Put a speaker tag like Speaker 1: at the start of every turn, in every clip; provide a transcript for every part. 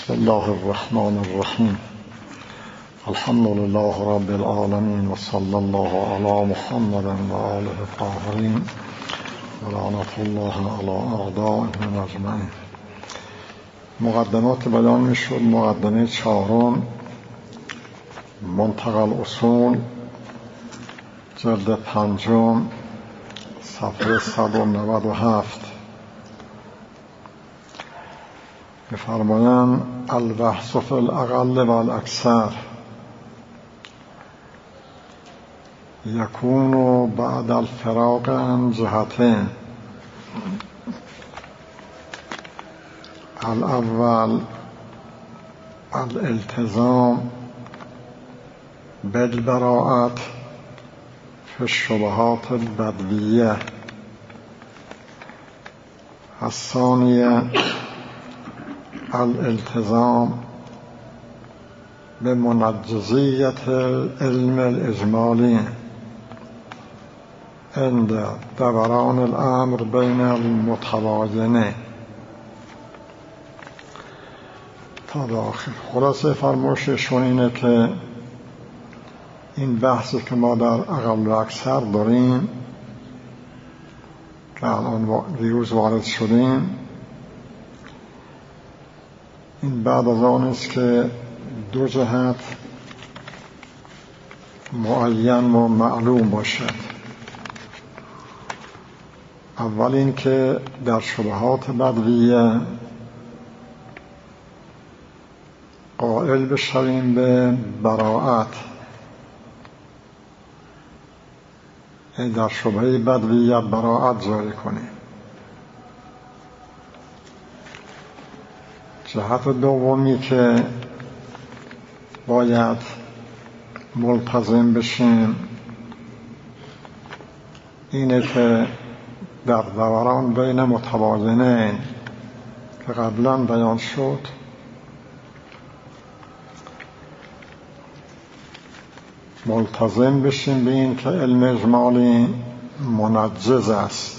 Speaker 1: بسم الله الرحمن الرحیم. الحمد لله رب العالمین و صلی الله علی محمد و آله الطاهرین و لعنت الله علی اعدائهم اجمعین. مقدمات بیان میشد. مقدمه چهارم، منتقى الاصول، جلد پنجم، صفحه 197. می‌فرمایند البحث فی الاقل و الاکثر یکون بعد الفراق عن جهتین. الاول الالتزام بالبراءة فی الشبهات البدویه. الثانیه الالتزام بمنجزیت العلم الاجمالی عند دوران الامر بین المتباینین. تا داخل خلاصه فرمایششون اینه که این بحثی که ما در اقل و اکثر داریم که الان دیروز وارد شدیم، این بعد از آن است که دو جهت معین و معلوم باشد. اول این که در شبهات بدویه قائل بشویم به براءت، در شبهه بدویه براءت جاری کنیم. جهت دومی که باید ملتزم بشیم اینه که در دوران بین متباینین که قبلا بیان شد ملتزم بشیم به این که علم اجمالی منجز است.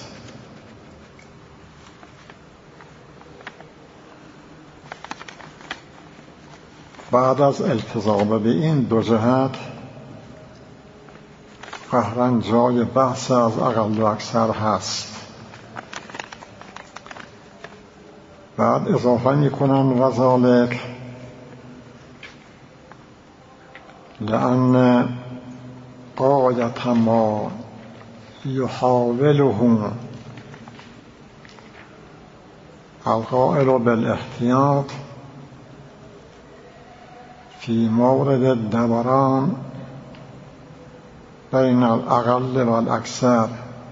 Speaker 1: بعد از التزام به این دو جهت قهرن جای بحث از اقل و اکثر هست. بعد اضافه میکنن و ذالک لأن غایت ما یحاوله القائل بالاحتیاط فی مورد الدوران بین الاقل و الاکثر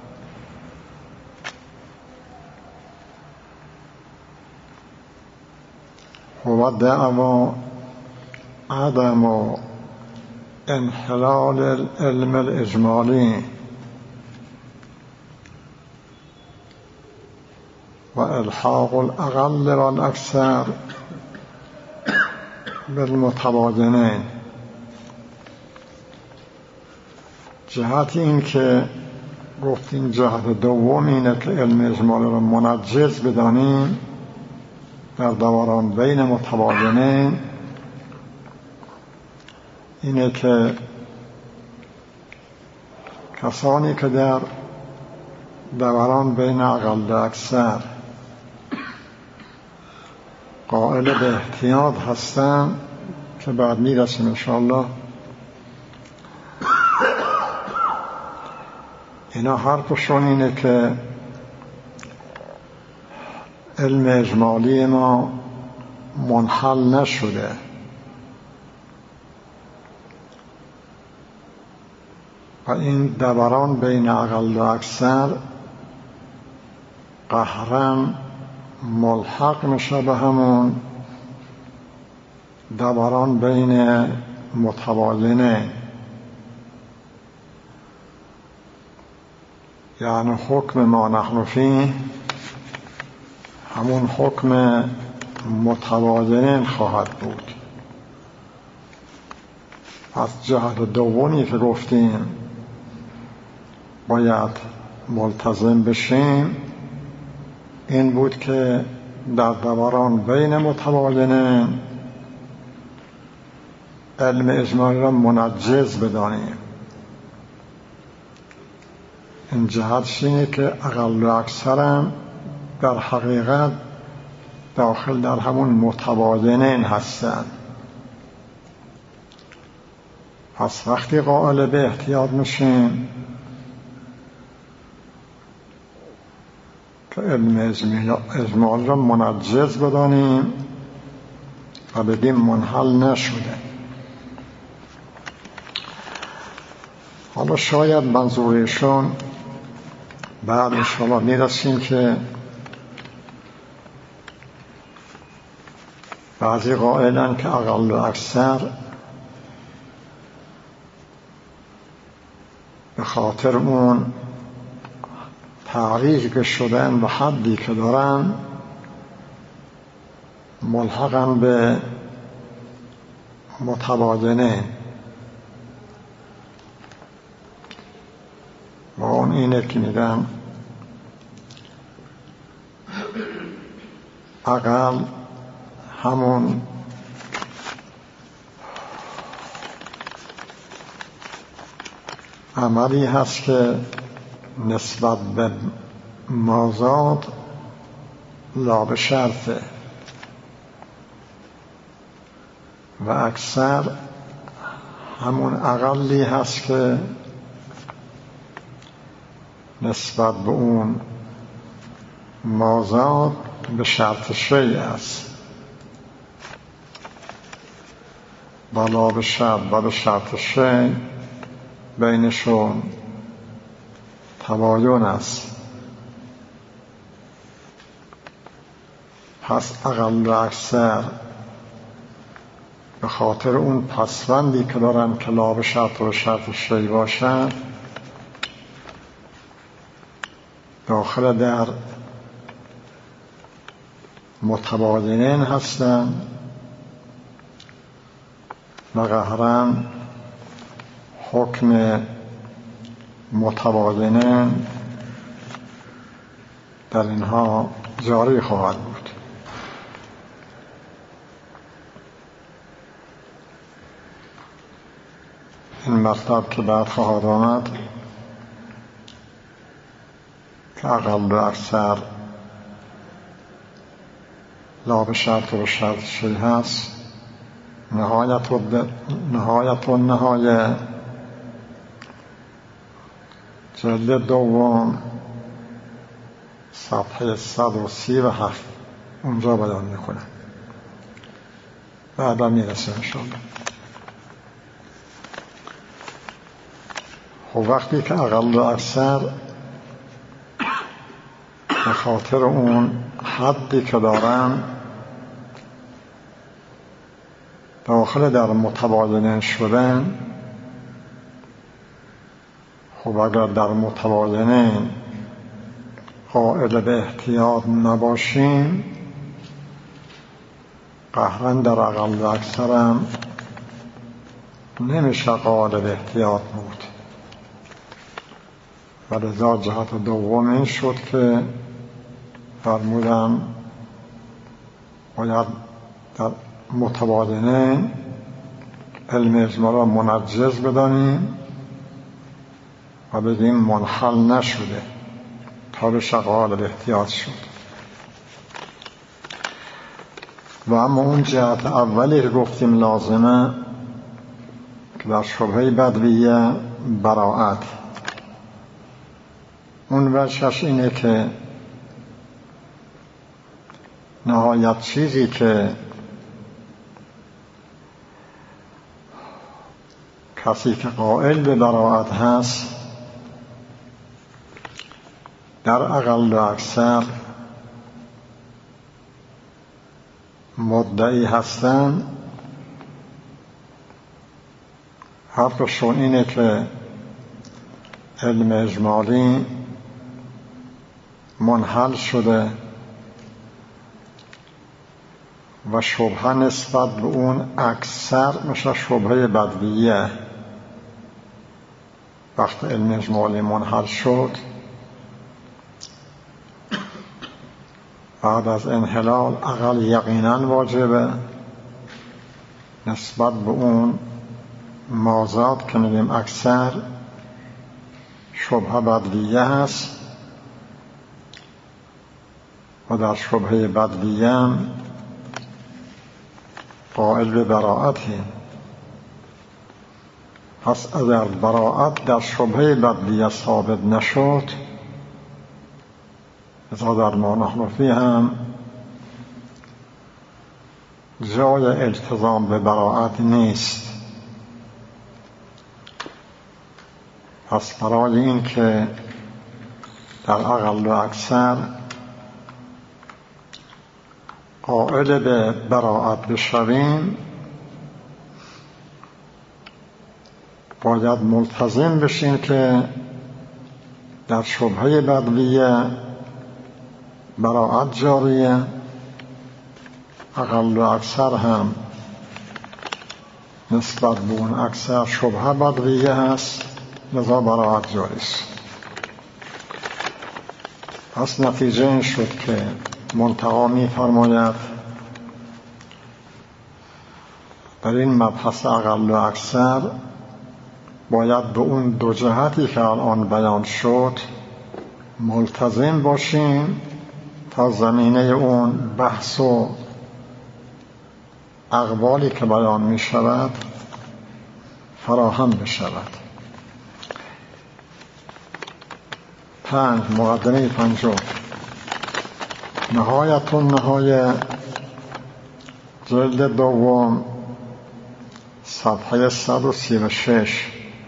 Speaker 1: هو دعوا عدم انحلال العلم الاجمالی و الحاق الاقل و الاکثر بالمتباینین. جهت این که گفتیم جهت دوم اینه که علم اجمالی رو منجز بدانیم در دوران بین متباینین، اینه که کسانی که در دوران بین اقل و اکثر قائل به احتیاط هستن که بعد میرسیم انشاءالله، اینا حرفشون اینه که علم اجمالی ما منحل نشده، و این دوران بین اقل و اکثر قهرن ملحق میشه به همون دوران بین متباینین. یعنی حکم ما نحن فیه همون حکم متباینین خواهد بود. از جهت دومی که گفتیم باید ملتزم بشیم این بود که در دوران بین متباینین علم اجمالی را منجز بدانیم. این جهتش اینه که اقل و اکثرم در حقیقت داخل در همون متباینین هستند. پس وقتی قائل به احتیاط میشیم که علم اجمالی را منجز بدانیم و بگیم منحل نشده. حالا شاید منظورشون بعد انشاءالله میرسیم که بعضی قائلن که اقل و اکثر به خاطر اون تعریف که شدن و حدی که دارن ملحقاً به متباینین و اون اینه که میگن اقل همون عملی هست که نسبت به مازاد لا به شرطه و اکثر همون اقلی هست که نسبت به اون مازاد به شرط شیء است. بلا به شرط و به شرط شیء بینشون تباین است. پس اقل و اکثر به خاطر اون پسوندی که دارن که لا به شرط و شرط شیء باشن داخل در متباینین هستن و قهراً حکم متباینین در اینها جاری خواهد بود. این مطلب که بعد خواهد آمد که اقل و اکثر لا به شرط و شرط شیء هست. نهایت و نهایه جلد دوم صفحه 137 اونجا بیان میکنه. بعدا میرسه انشاءالله. خب وقتی که اقل و اکثر به خاطر اون حدی که دارن داخل در متباینین شدن، خب اگر در متباینین قائل به احتیاط نباشیم قهراً در اقل و اکثرم نمیشه قائل به احتیاط بود. و لذا جهت دوم این شد که فرمودن باید در متباینین علم اجمالی را منجز بدانیم و بگیم منحل نشده تا به قائل به احتیاط شد. و اما اون جهت اولی که گفتیم لازمه که در شبهه بدویه براءت، اون وجهش اینه که نهایت چیزی که کسی که قائل به براءت هست در اقل و اکثر مدعی هستن، حرفشون اینه که علم اجمالی منحل شده و شبهه نسبت به اون اکثر مثل شبهه بدویه. وقتی علم اجمالی منحل شد بعد از انحلال عقل یقیناً واجبه نسبت به اون مازاد که میگیم اکثر شبهه بدلیه هست و در شبهه بدلیه هم قائل به براعته. پس اگر براعت در شبهه بدلیه ثابت نشد، ازا در ما نحن فیه هم جای التزام به براعت نیست. پس برای این که در اقل و اکثر قائل به براعت بشویم، باید ملتزم بشیم که در شبهه بدلیه براعت جاریه، اقل و اکثر هم نسبت به اون اکثر شبهه بدلیه هست، لذا براعت جاری است. پس نتیجه این شد که منتقی می فرماید در این مبحث اقل و اکثر باید به اون دو جهتی که الان بیان شد ملتزم باشیم تا زمینه اون بحث و اقوالی که بیان می شود فراهم بشود. 5 مقدمه 5 نهایت النهای جلد دوم صفحه 136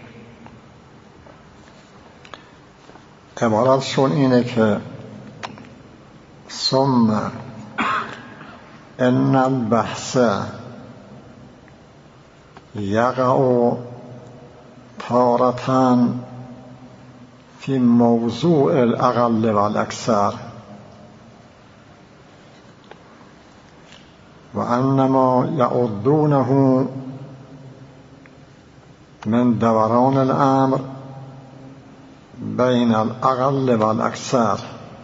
Speaker 1: عبارتشون اینه که ثم ان البحث یقع تارة فی موضوع الاقل والاکثر و انما یعدونه من دوران الامر بین الاقل والاکثر.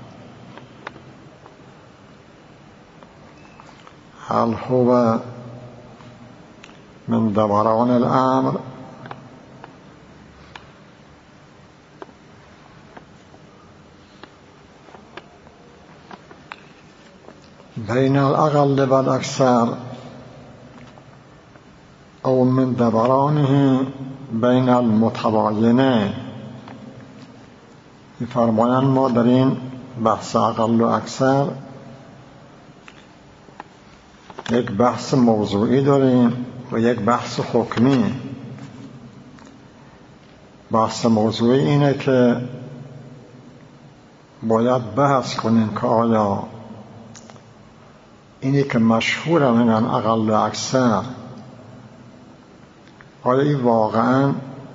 Speaker 1: هل هو من دوران الامر بین الاقل والاکثر او من دورانه بین المتباینه. فرمایند ما در این بحث اقل و اکثر یک بحث موضوعی داریم و یک بحث حکمی. بحث موضوعی اینه که باید بحث کنیم که آیا اینی که مشهور میگن اقل و اکثر آیا این واقعا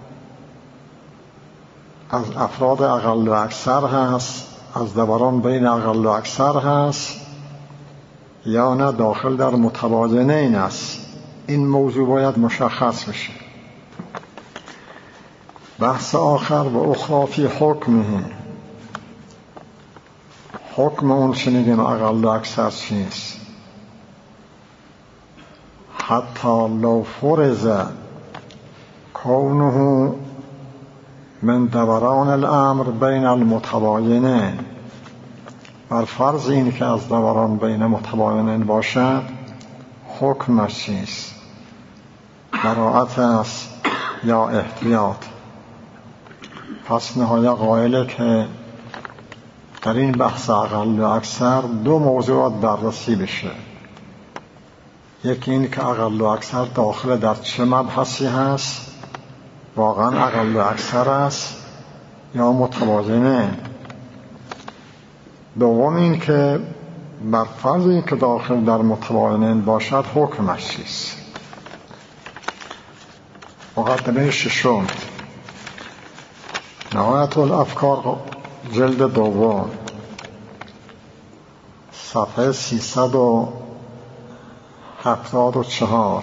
Speaker 1: از افراد اقل و اکثر هست، از دوران بین اقل و اکثر هست، یا نه داخل در متباینه این است. این موضوع باید مشخص بشه. بحث آخر و اخرى فی حکمه، حکم اون شنیدیم اقل و اکثر چیست. حتی لو فرض کونه من دوران الامر بین المتباینه، بر فرض این که از دوران بین متباینین باشد، حکمش چیست؟ براعت است یا احتیاط؟ پس نهایت قائله که در این بحث اقل و اکثر دو موضوعات بررسی بشه. یکی این که اقل و اکثر داخل در چه مبحثی هست، واقعا اقل و اکثر است یا متباینه. دوم این که بر فرض این که داخل در متباینه باشد حکمش چیست. مقدمه 6 نهایت الافکار جلد دوم صفحه 374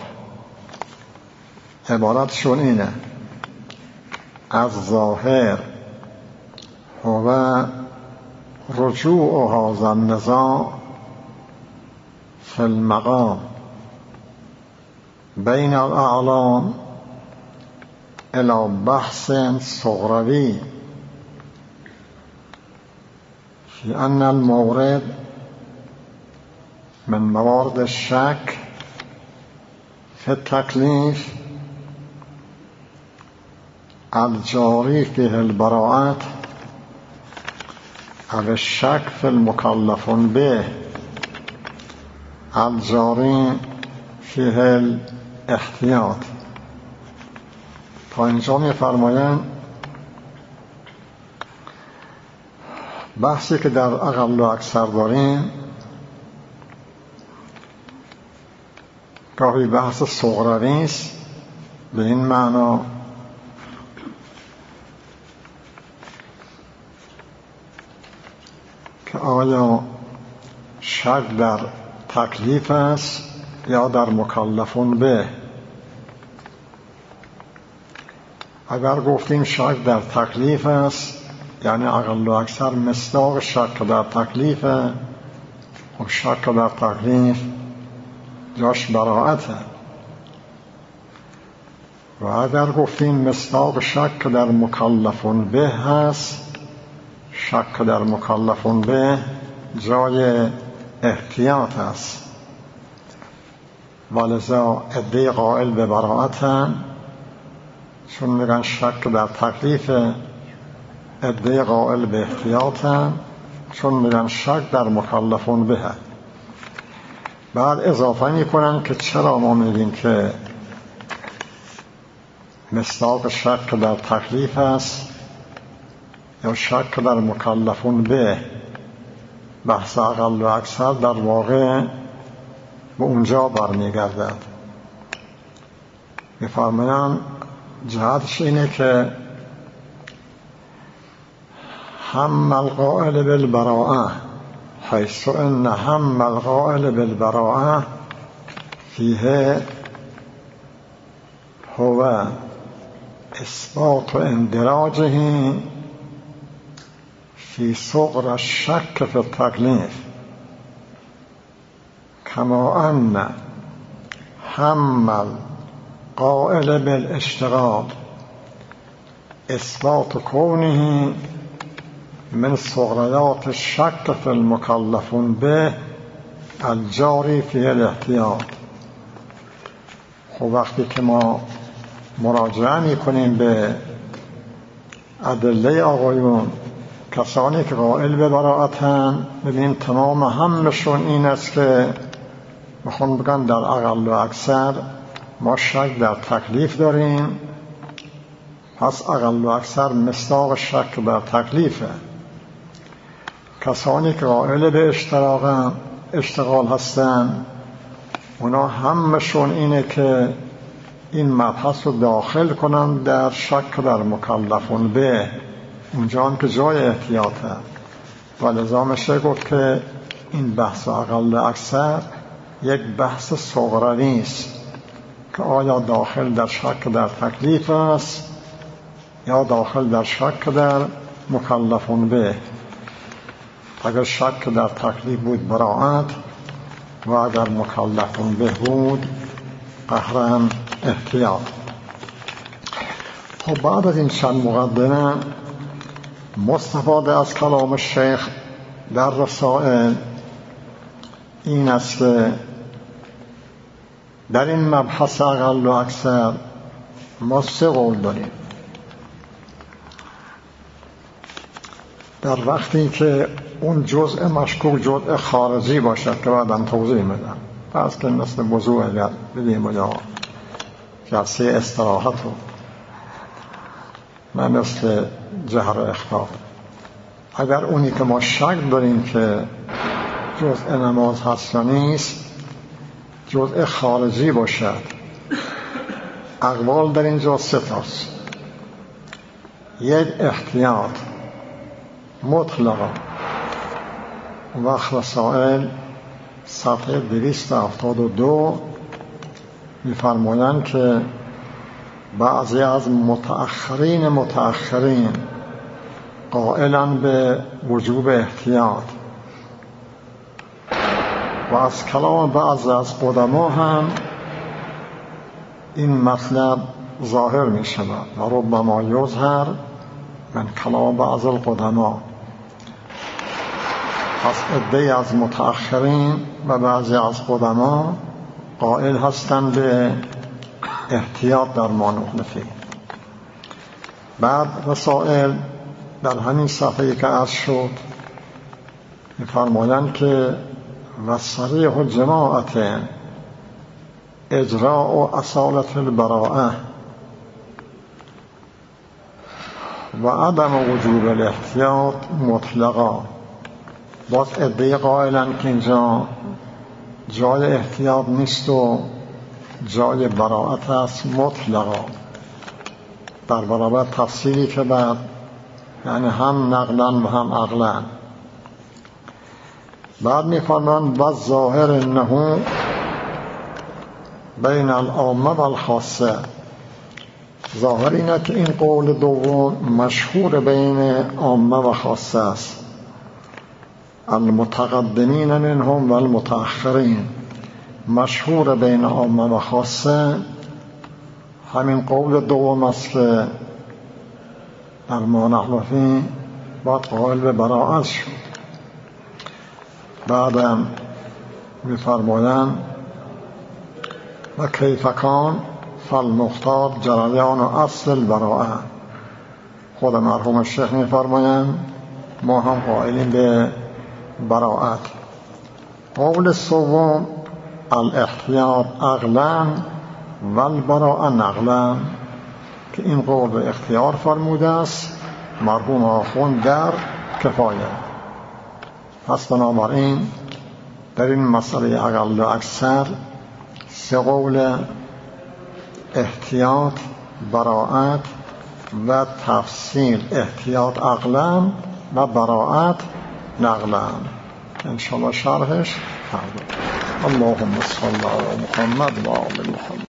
Speaker 1: عبارتشون اینه: از ظاهر هو رجوع هذا النزاع فی المقام بین الاعلام الى بحث صغروی فی ان المورد من موارد الشك في التكليف الجاري فيه البراءة أو الشك في المكلف به الجاري فيه الاحتیاط. تا اینجا می‌فرمایند بحثی که در اقل و اکثر داریم گاهی بحث صغروی است، به این معنا که آیا شک در تکلیف است یا در مکلفون به. اگر گفتیم شک در تکلیف است یعنی اقل و اکثر مصداق شک در تکلیف و شک در تکلیف جاش براءته. و اگر گفتیم مصداق شک در مکلفون به هست، شک در مکلفون به جای احتیاط است. ولذا عده قائل به براءتن، چون میگن شک در تکلیف، عده قائل به احتیاطن چون میگن شک در مکلفون به. بعد اضافه میکنن که چرا ما میگیم که مصداق شک در تکلیف است یا شک در مکلفون به. بحث اقل و اکثر در واقع به اونجا برمیگردد. میفرمایند جهتش اینه که هم القائل بالبراءه حيث ان هم القائل بالبراءه فيه هو اثبات اندراجه في صغر الشك في التكليف، كما ان هم القائل بالاشتغال اثبات كونه من صغريات الشك في المكلفون به الجاری فی الاحتیاط. خب وقتی که ما مراجعه میکنیم به ادله آقایون، کسانی که قائل به براءتن، ببین تمام همشون این است که میخوان بگن در اقل و اکثر ما شک در تکلیف داریم، پس اقل و اکثر مصداق شک در تکلیفه. کسانی که قائل به اشتغال هستن، اونا همشون اینه که این مبحث رو داخل کنن در شک در مکلفون به، اونجا هم که جای احتیاطه. ولذا میشه گفت که این بحث اقل اکثر یک بحث صغروی است که آیا داخل در شک در تکلیف است یا داخل در شک در مکلفون به. اگر شک در تکلیف بود براءت و اگر مکلفون به بود قهرن احتیاط. خب بعد از این چند مقدمه مستفاده از کلام شیخ در رسائل این است که در این مبحث اقل و اکثر ما سه قول داریم. در وقتی که اون جزء مشکوک جزء خارجی باشد که بعداً توضیح میدم، پس که مثل موضوع اگر بدیم یا جلسه استراحت رو نه مثل جهر و اخفا. اگر اونی که ما شک داریم که جزء نماز هست یا نیست جزء خارجی باشد، اقوال در اینجا سه تاست. یک احتیاط مطلقا، وقت رسائل صفحه 272 می‌فرمایند که بعضی از متأخرین قائلن به وجوب احتیاط و از کلام بعض از قدما هم این مطلب ظاهر می شود و ربما یظهر من کلام بعض القدما. پس عده‌ای از متأخرین و بعضی از قدما قائل هستند به احتیاط در مانوخلفی. بعد رسائل در همین صفحه‌ای که عرض شد می‌فرمایند که و صریح الجماعت اجراء و اصالت البراءه و عدم وجوب الاحتیاط مطلقا. باز عده‌ای قائلند که اینجا جای احتیاط نیست و جای براءت است مطلقا، در برابر تفصیلی که بعد یعنی هم نقلا و هم عقلا. بعد می‌فرمایند و ظاهر انه بین العامه و الخاصه. ظاهر اینه که این قول دوم مشهور بین عامه و خاصه است، المتقدمین منهم و المتأخرین. مشهور بین عامه و خاصه همین قول دوم است که در مانحلفی باید قائل به براءت شد. بعدم می‌فرمایند و کیف کان فالمختار جریان و اصل البراءه. خود مرحوم شیخ می‌فرمایند ما هم قائلیم به براءت. قول سوم الاحتیاط عقلا و البراءه نقلا، که این قول به اختیار فرموده است مرحوم آخوند در کفایه. پس بنابراین در این مسئله اقل و اکثر سه قول احتیاط، براءت و تفصیل، احتیاط عقلا و براءت نقلا، انشاءالله شرحش فردا. اللهم صل علی محمد و آل محمد.